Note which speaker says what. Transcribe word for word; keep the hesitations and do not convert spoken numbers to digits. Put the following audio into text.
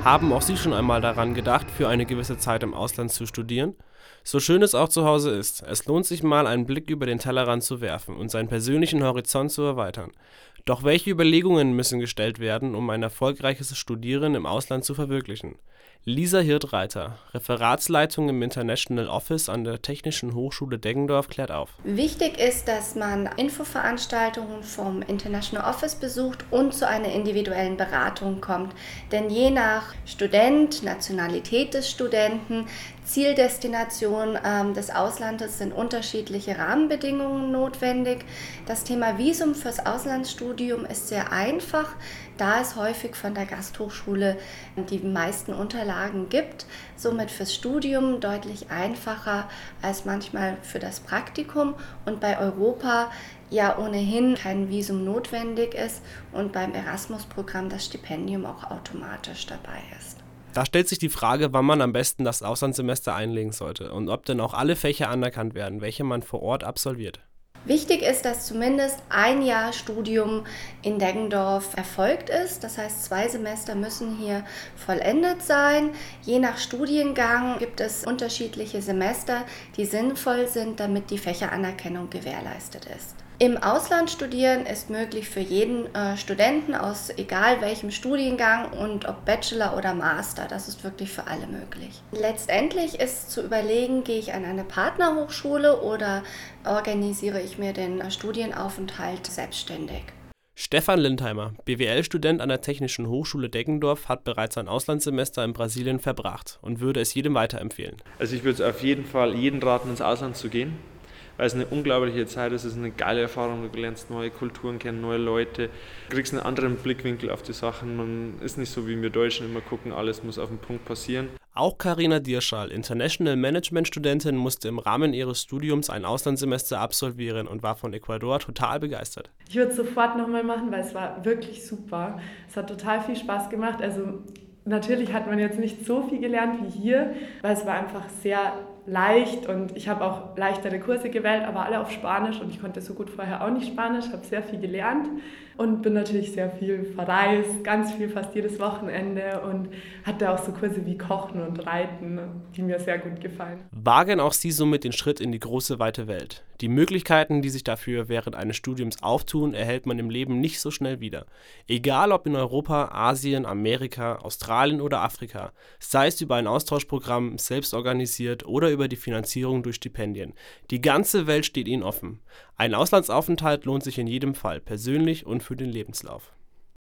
Speaker 1: Haben auch Sie schon einmal daran gedacht, für eine gewisse Zeit im Ausland zu studieren? So schön es auch zu Hause ist, es lohnt sich mal, einen Blick über den Tellerrand zu werfen und seinen persönlichen Horizont zu erweitern. Doch welche Überlegungen müssen gestellt werden, um ein erfolgreiches Studieren im Ausland zu verwirklichen? Lisa Hirt-Reiter, Referatsleitung im International Office an der Technischen Hochschule Deggendorf, klärt auf.
Speaker 2: Wichtig ist, dass man Infoveranstaltungen vom International Office besucht und zu einer individuellen Beratung kommt. Denn je nach Student, Nationalität des Studenten, Zieldestination ähm, des Auslandes sind unterschiedliche Rahmenbedingungen notwendig. Das Thema Visum fürs Auslandsstudium ist sehr einfach, da es häufig von der Gasthochschule die meisten Unterlagen gibt. Somit fürs Studium deutlich einfacher als manchmal für das Praktikum und bei Europa ja ohnehin kein Visum notwendig ist und beim Erasmus-Programm das Stipendium auch automatisch dabei ist.
Speaker 1: Da stellt sich die Frage, wann man am besten das Auslandssemester einlegen sollte und ob denn auch alle Fächer anerkannt werden, welche man vor Ort absolviert.
Speaker 2: Wichtig ist, dass zumindest ein Jahr Studium in Deggendorf erfolgt ist. Das heißt, zwei Semester müssen hier vollendet sein. Je nach Studiengang gibt es unterschiedliche Semester, die sinnvoll sind, damit die Fächeranerkennung gewährleistet ist. Im Ausland studieren ist möglich für jeden äh, Studenten aus egal welchem Studiengang und ob Bachelor oder Master, das ist wirklich für alle möglich. Letztendlich ist zu überlegen, gehe ich an eine Partnerhochschule oder organisiere ich mir den äh, Studienaufenthalt selbstständig.
Speaker 1: Stefan Lindheimer, B W L-Student an der Technischen Hochschule Deggendorf, hat bereits ein Auslandssemester in Brasilien verbracht und würde es jedem weiterempfehlen.
Speaker 3: Also ich würde es auf jeden Fall jedem raten, ins Ausland zu gehen, weil es eine unglaubliche Zeit ist, es ist eine geile Erfahrung, du lernst neue Kulturen kennen, neue Leute, kriegst einen anderen Blickwinkel auf die Sachen, man ist nicht so wie wir Deutschen immer gucken, alles muss auf den Punkt passieren.
Speaker 1: Auch Carina Dierschal, International Management Studentin, musste im Rahmen ihres Studiums ein Auslandssemester absolvieren und war von Ecuador total begeistert.
Speaker 4: Ich würde es sofort nochmal machen, weil es war wirklich super. Es hat total viel Spaß gemacht. Also natürlich hat man jetzt nicht so viel gelernt wie hier, weil es war einfach sehr leicht und ich habe auch leichtere Kurse gewählt, aber alle auf Spanisch und ich konnte so gut vorher auch nicht Spanisch, habe sehr viel gelernt und bin natürlich sehr viel verreist, ganz viel, fast jedes Wochenende und hatte auch so Kurse wie Kochen und Reiten, die mir sehr gut gefallen.
Speaker 1: Wagen auch Sie somit den Schritt in die große, weite Welt. Die Möglichkeiten, die sich dafür während eines Studiums auftun, erhält man im Leben nicht so schnell wieder. Egal ob in Europa, Asien, Amerika, Australien oder Afrika, sei es über ein Austauschprogramm, selbst organisiert oder über die Finanzierung durch Stipendien. Die ganze Welt steht Ihnen offen. Ein Auslandsaufenthalt lohnt sich in jedem Fall, persönlich und für den Lebenslauf.